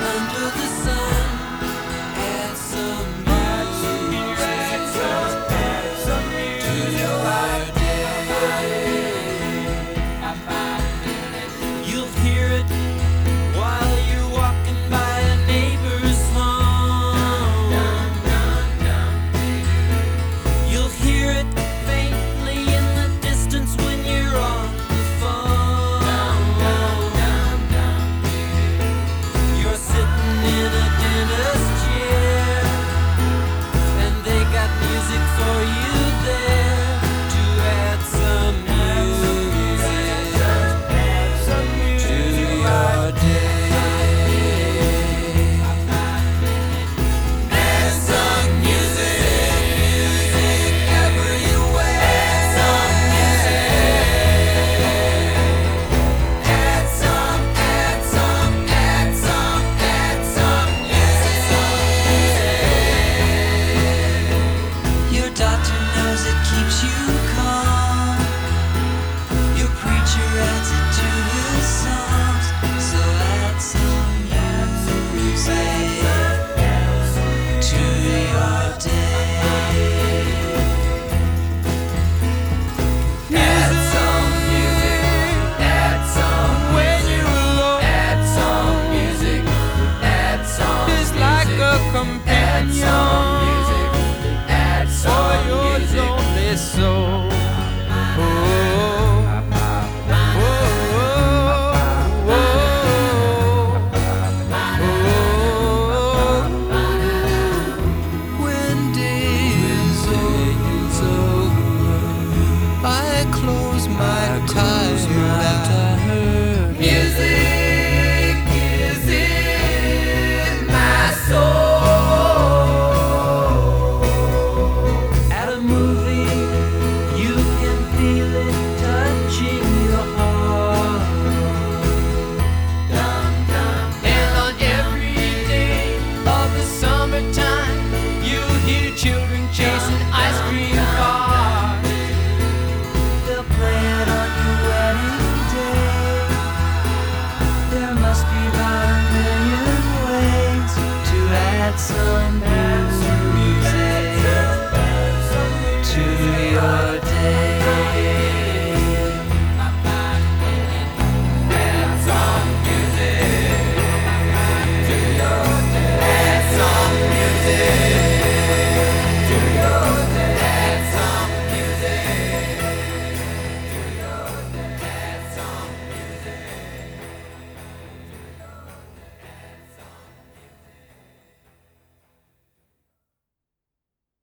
under the sun. Add some music to your day. You'll hear it while you're walking by a neighbor's home. You'll hear it faintly in the distance when you're on the phone. You're sitting in a dentist chair, and they got music for you there to add some music to your day. Add some music everywhere. Some music. Add some music. Your doctor knows it keeps you calm. Your preacher adds it to his songs. So add some music to your day. Add some music. Add some when you're alone. Add some music. Add some it's like a companion. Add some for your lonely soul. When day is over, I close my tired eyes. Music is in my soul. At a movie, you can feel it touching your heart. And on every day of the summertime, you hear children chasing ice cream cars. They'll play it on your wedding day. There must be about a million ways to add some